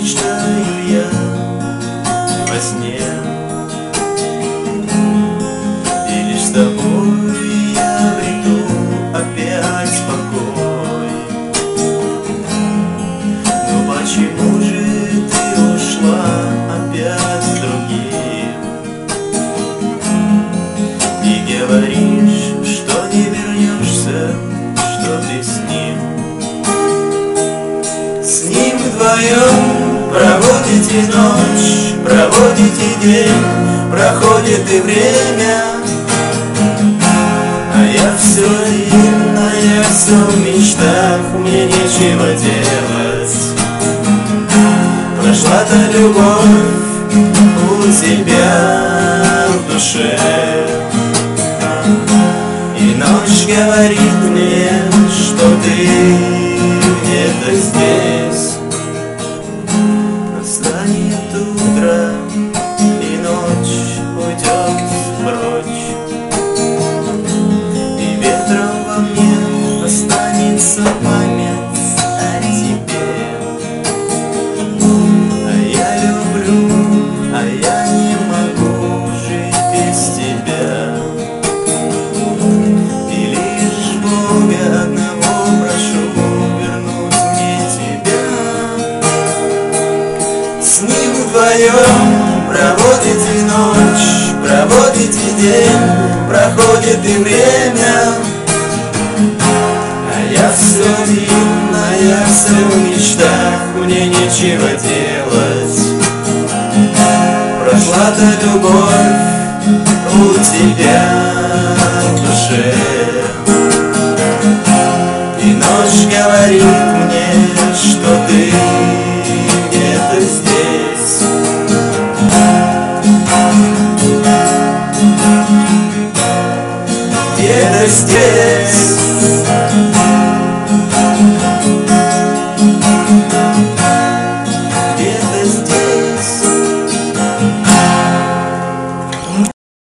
мечтаю я во сне, и лишь с тобой я обрету опять покой. Но почему же ты ушла опять с другим и говоришь, что не вернешься, что ты с ним? С ним вдвоем проводите ночь, проводите день, проходит и время, а я все один, а я все в мечтах, мне нечего делать. Прошла та любовь у тебя в душе, и ночь говорит мне, что ты где-то здесь. Настанет утро, и ночь уйдет прочь, и ветром во мне останется память о тебе. А я люблю, а я не могу жить без тебя. И лишь Бога одного прошу вернуть мне тебя. С ним вдвоем проводите ночь, проводите день, проходит и время, а я все один, а я все в мечтах, мне нечего делать. Прошла та любовь у тебя в душе, и ночь говорит мне, что ты где-то здесь. Где-то здесь.